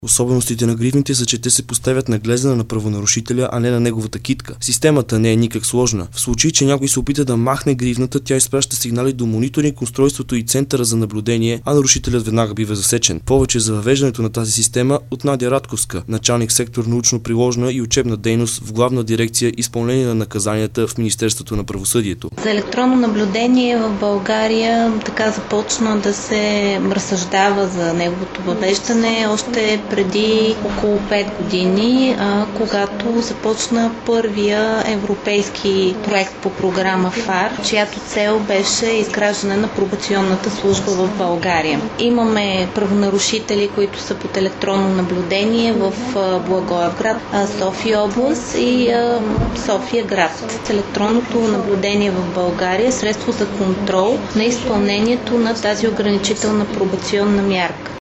Особеностите на гривните са, че те се поставят на глезена на правонарушителя, а не на неговата китка. Системата не е никак сложна. В случай, че някой се опита да махне гривната, тя изпраща сигнали до мониторинг устройството и центъра за наблюдение, а нарушителят веднага бива засечен. Повече за въвеждането на тази система от Надя Радковска, началник сектор научно-приложна и учебна дейност в Главна дирекция изпълнение на наказанията в Министерството на правосъдието. За електронно наблюдение в България така започна да се разсъждава за неговото въвеждане още преди около 5 години, когато започна първия европейски проект по програма ФАР, чиято цел беше изграждане на пробационната служба в България. Имаме правонарушители, които са под електронно наблюдение в Благоевград, София област и София град. Електронното наблюдение в България е средство за контрол на изпълнението на тази ограничителна пробационна мярка.